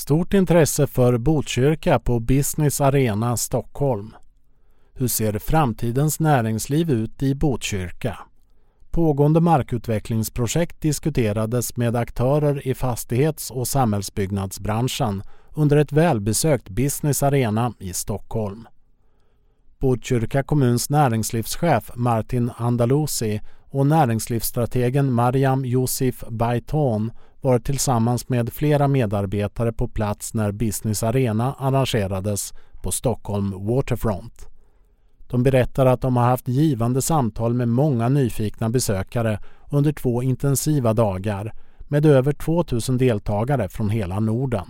Stort intresse för Botkyrka på Business Arena Stockholm. Hur ser framtidens näringsliv ut i Botkyrka? Pågående markutvecklingsprojekt diskuterades med aktörer i fastighets- och samhällsbyggnadsbranschen under ett välbesökt Business Arena i Stockholm. Botkyrka kommuns näringslivschef Martin Andalusi och näringslivsstrategen Mariam Yusuf Baiton var tillsammans med flera medarbetare på plats när Business Arena arrangerades på Stockholm Waterfront. De berättar att de har haft givande samtal med många nyfikna besökare under 2 intensiva dagar med över 2000 deltagare från hela Norden.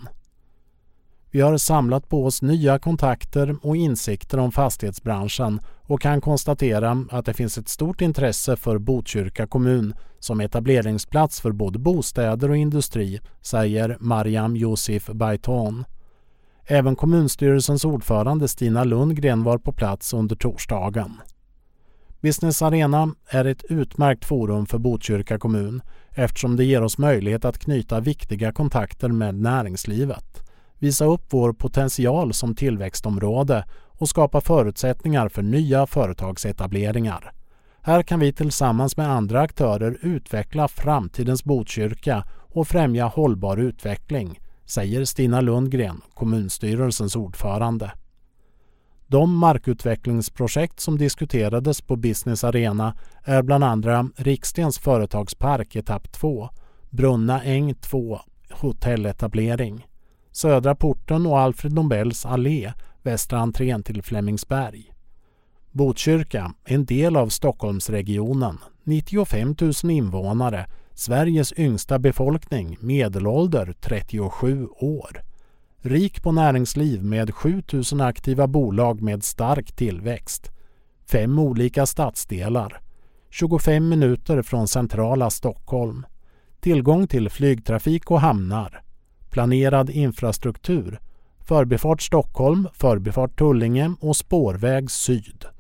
Vi har samlat på oss nya kontakter och insikter om fastighetsbranschen och kan konstatera att det finns ett stort intresse för Botkyrka kommun som etableringsplats för både bostäder och industri, säger Mariam Yusuf Baiton. Även kommunstyrelsens ordförande Stina Lundgren var på plats under torsdagen. Business Arena är ett utmärkt forum för Botkyrka kommun eftersom det ger oss möjlighet att knyta viktiga kontakter med näringslivet, visa upp vår potential som tillväxtområde och skapa förutsättningar för nya företagsetableringar. Här kan vi tillsammans med andra aktörer utveckla framtidens Botkyrka och främja hållbar utveckling, säger Stina Lundgren, kommunstyrelsens ordförande. De markutvecklingsprojekt som diskuterades på Business Arena är bland andra Rikstens företagspark etapp 2, Brunna äng 2, hotelletablering, Södra porten och Alfred Nobels allé, västra entrén till Flemingsberg. Botkyrka, en del av Stockholmsregionen, 95 000 invånare, Sveriges yngsta befolkning, medelålder 37 år. Rik på näringsliv med 7 000 aktiva bolag med stark tillväxt. 5 olika stadsdelar. 25 minuter från centrala Stockholm. Tillgång till flygtrafik och hamnar. Planerad infrastruktur. Förbifart Stockholm, förbifart Tullinge och spårväg syd.